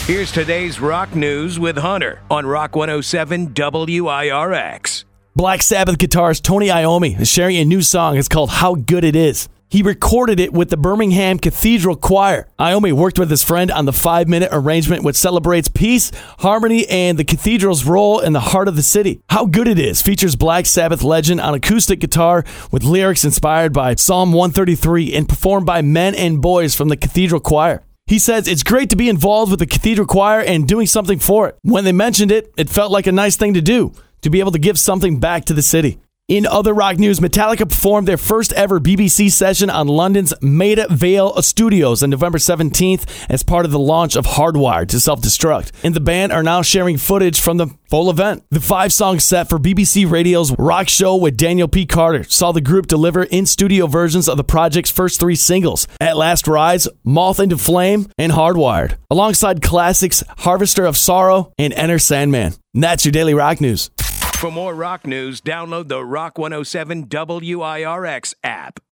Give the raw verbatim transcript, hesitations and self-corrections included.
Here's today's rock news with Hunter on Rock one oh seven W I R X. Black Sabbath guitarist Tony Iommi is sharing a new song. It's called How Good It Is. He recorded it with the Birmingham Cathedral Choir. Iommi worked with his friend on the five-minute arrangement which celebrates peace, harmony, and the cathedral's role in the heart of the city. How Good It Is features Black Sabbath legend on acoustic guitar with lyrics inspired by Psalm one thirty-three and performed by men and boys from the Cathedral Choir. He says, it's great to be involved with the Cathedral Choir and doing something for it. When they mentioned it, it felt like a nice thing to do, to be able to give something back to the city. In other rock news, Metallica performed their first ever B B C session on London's Maida Vale Studios on November seventeenth as part of the launch of Hardwired to Self-Destruct. And the band are now sharing footage from the full event. The five-song set for B B C Radio's Rock Show with Daniel P. Carter saw the group deliver in-studio versions of the project's first three singles, At Last Rise, Moth into Flame, and Hardwired, alongside classics Harvester of Sorrow and Enter Sandman. And that's your Daily Rock News. For more rock news, download the Rock one oh seven W I R X app.